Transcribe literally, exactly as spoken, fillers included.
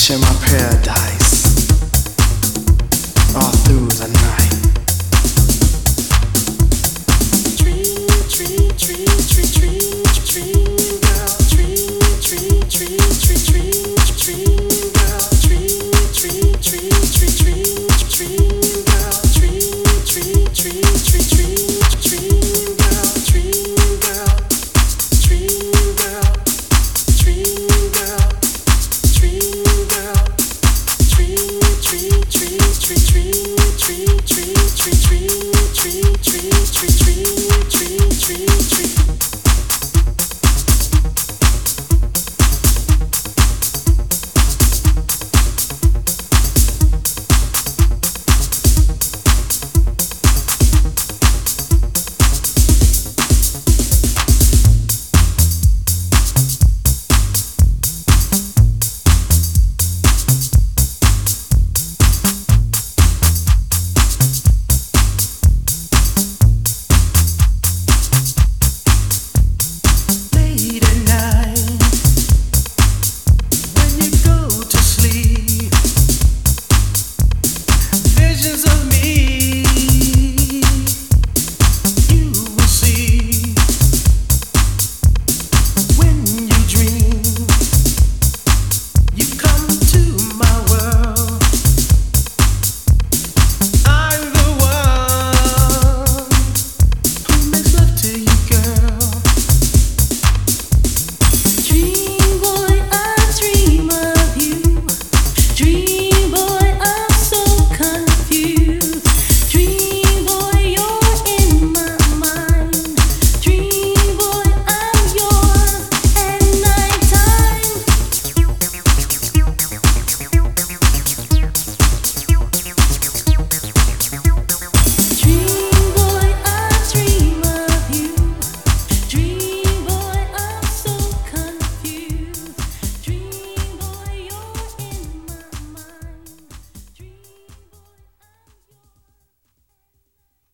share my paradise all through the night. Dream, dream, dream, dream, dream, dream, girl. Dream, dream, dream, dream, dream, dream, girl. Dream, dream, dream, dream, dream, dream, girl. Dream, dream, dream, dream, dream, dream, girl. Dream, girl. Dream, girl. Dream, girl. Dream, girl. Dream, dream, dream, dream, dream, dream, dream, dream, dream, dream, dream, dream, dream, dream, dream.